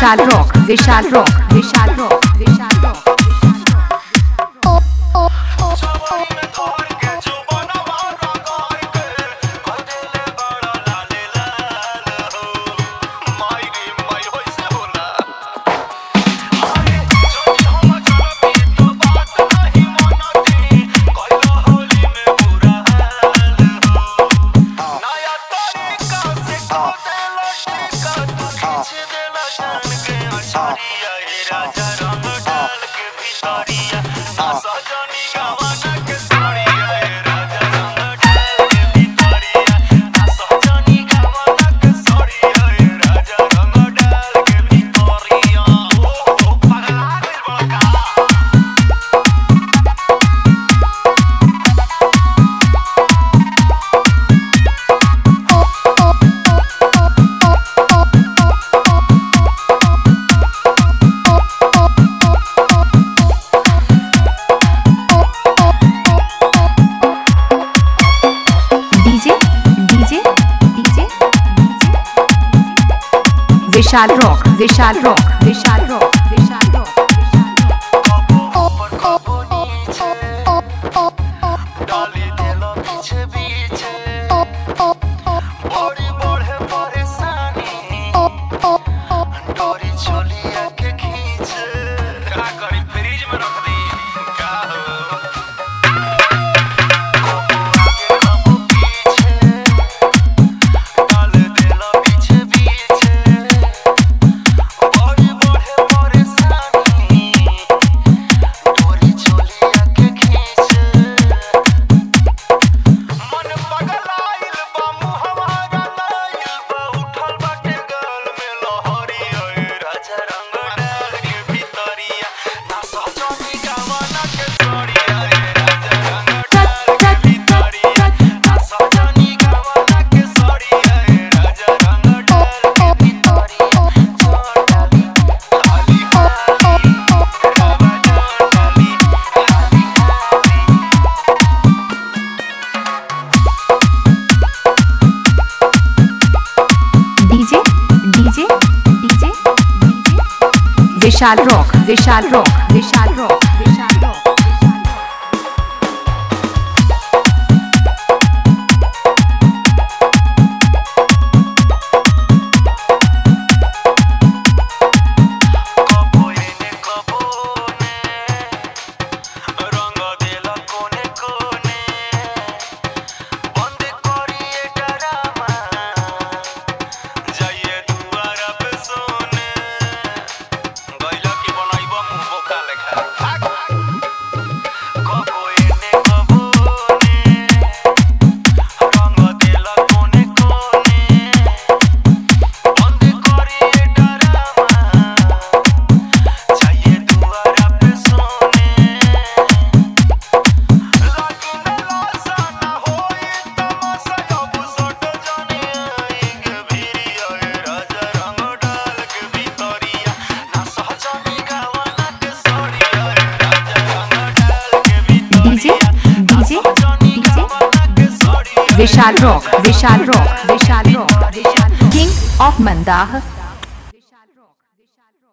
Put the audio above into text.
विशाल Rock, Vishal Rock, Vishal Rock, Vishal Rock. Vishal Rock, Vishal Rock, Vishal Rock, Vishal Rock, डाली देला पीछे पीछे बड़ी बढ़े परेशानी डोरी चोलिया के खींचे का करी फ्रिज में रख दी का हो आगे पीछे डाल देला पीछे पीछे बड़ी बढ़े परेशानी डोरी चोलिया के खींचे Vishal Rock, Vishal Rock, Vishal Rock, Vishal Rock. Vishal Rock, Vishal Rock, Vishal Rock, king of मंदाह।